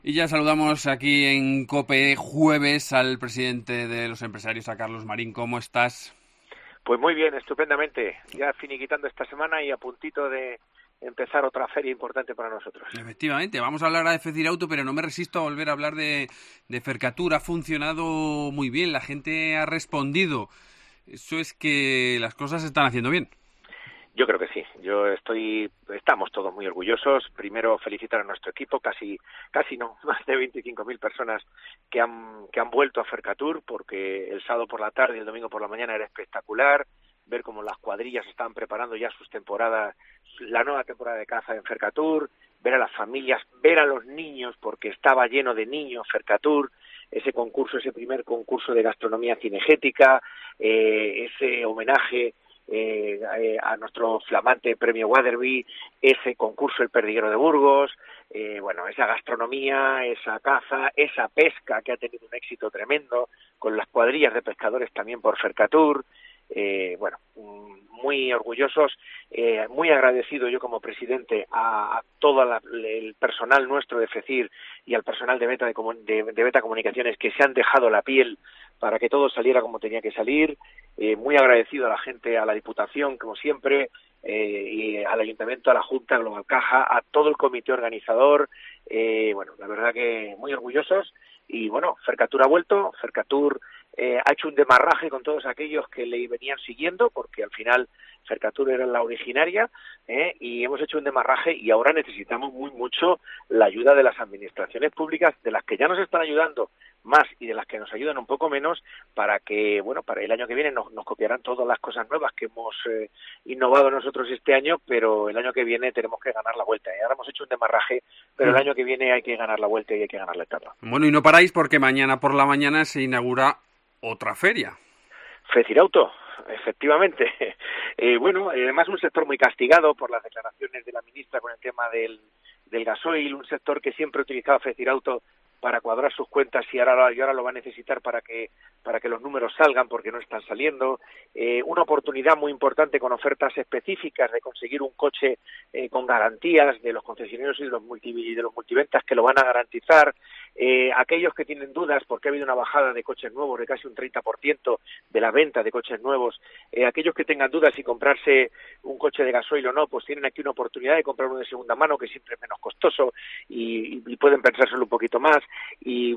Y ya saludamos aquí en COPE jueves al presidente de los empresarios, a Carlos Marín. ¿Cómo estás? Pues muy bien, estupendamente. Ya finiquitando esta semana y a puntito de empezar otra feria importante para nosotros. Efectivamente, vamos a hablar de FCirauto, pero no me resisto a volver a hablar de Fercatur. Ha funcionado muy bien, la gente ha respondido. Eso es que las cosas se están haciendo bien. Yo creo que sí. Estamos todos muy orgullosos. Primero felicitar a nuestro equipo, casi no, más de 25.000 personas que han vuelto a Fercatur, porque el sábado por la tarde y el domingo por la mañana era espectacular. Ver cómo las cuadrillas estaban preparando ya sus temporadas, la nueva temporada de caza en Fercatur, ver a las familias, ver a los niños, porque estaba lleno de niños Fercatur, ese primer concurso de gastronomía cinegética, ese homenaje a nuestro flamante premio Waterby, ese concurso El Perdiguero de Burgos, esa gastronomía, esa caza, esa pesca que ha tenido un éxito tremendo, con las cuadrillas de pescadores también por Fercatur. Muy orgullosos, muy agradecido yo como presidente a todo el personal nuestro de FECIR y al personal de Beta Comunicaciones, que se han dejado la piel para que todo saliera como tenía que salir. Muy agradecido a la gente, a la Diputación, como siempre, y al Ayuntamiento, a la Junta, a Global Caja, a todo el comité organizador. La verdad que muy orgullosos. Y Fercatur ha vuelto, Fercatur ha hecho un demarraje con todos aquellos que le venían siguiendo, porque al final Fercatur era la originaria, y hemos hecho un demarraje y ahora necesitamos mucho la ayuda de las administraciones públicas, de las que ya nos están ayudando más y de las que nos ayudan un poco menos, para que, para el año que viene nos copiarán todas las cosas nuevas que hemos innovado nosotros este año, pero el año que viene tenemos que ganar la vuelta. Ahora hemos hecho un demarraje, pero el año que viene hay que ganar la vuelta y hay que ganar la etapa. Bueno, y no paráis porque mañana por la mañana se inaugura otra feria. FECIrauto, efectivamente. Además un sector muy castigado por las declaraciones de la ministra con el tema del gasoil, un sector que siempre ha utilizado FECIrauto para cuadrar sus cuentas y ahora lo va a necesitar para que los números salgan, porque no están saliendo. Una oportunidad muy importante con ofertas específicas de conseguir un coche con garantías de los concesionarios y de los multiventas que lo van a garantizar. Aquellos que tienen dudas, porque ha habido una bajada de coches nuevos de casi un 30% de la venta de coches nuevos, aquellos que tengan dudas si comprarse un coche de gasoil o no, pues tienen aquí una oportunidad de comprar uno de segunda mano, que siempre es menos costoso y pueden pensárselo un poquito más. Y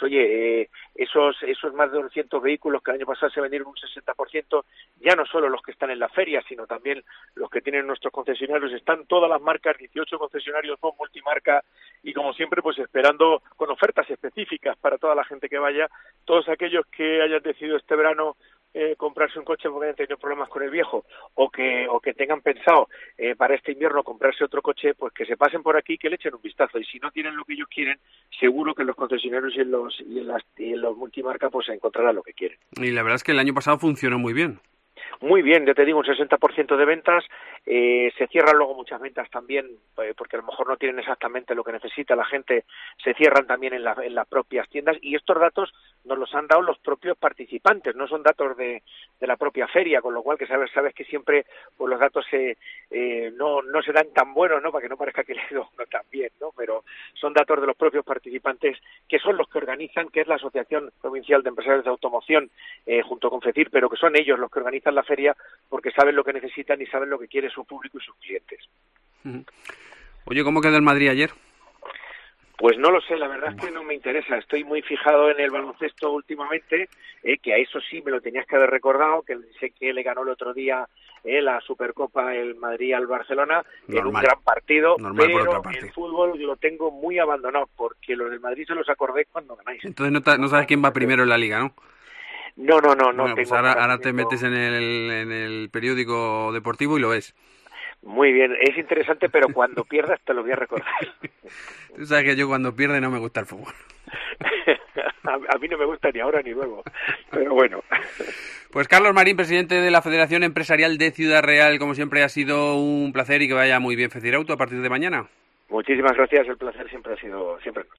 esos más de 200 vehículos que el año pasado se vendieron un 60%, ya no solo los que están en la feria, sino también los que tienen nuestros concesionarios. Están todas las marcas, 18 concesionarios son multimarca, y como siempre pues esperando con ofertas específicas para toda la gente que vaya. Todos aquellos que hayan decidido este verano comprarse un coche porque hayan tenido problemas con el viejo, o que tengan pensado para este invierno comprarse otro coche, pues que se pasen por aquí, que le echen un vistazo, y si no tienen lo que ellos quieren, seguro que en los concesionarios y en los multimarca pues se encontrará lo que quieren. Y la verdad es que el año pasado funcionó muy bien. Muy bien, ya te digo, un 60% de ventas. Se cierran luego muchas ventas también, porque a lo mejor no tienen exactamente lo que necesita la gente. Se cierran también en las propias tiendas, y estos datos nos los han dado los propios participantes, no son datos de la propia feria, con lo cual que sabes que siempre pues los datos no se dan tan buenos, ¿no? Para que no parezca que le he ido tan bien, ¿no? Pero son datos de los propios participantes, que son los que organizan, que es la Asociación Provincial de Empresarios de Automoción, junto con FECIR, pero que son ellos los que organizan la feria, porque saben lo que necesitan y saben lo que quiere su público y sus clientes. Oye, ¿cómo quedó el Madrid ayer? Pues no lo sé, la verdad es que no me interesa. Estoy muy fijado en el baloncesto últimamente, que a eso sí me lo tenías que haber recordado, que sé que le ganó el otro día la Supercopa el Madrid al Barcelona, en un gran partido, pero el fútbol lo tengo muy abandonado, porque los del Madrid se los acordé cuando ganáis. Entonces no sabes quién va primero en la Liga, ¿no? No. Bueno, pues ahora te metes en el periódico deportivo y lo ves. Muy bien, es interesante, pero cuando pierdas te lo voy a recordar. Tú sabes que yo cuando pierde no me gusta el fútbol. A mí no me gusta ni ahora ni luego, pero bueno. Pues Carlos Marín, presidente de la Federación Empresarial de Ciudad Real, como siempre ha sido un placer y que vaya muy bien FECIrauto a partir de mañana. Muchísimas gracias, el placer siempre ha sido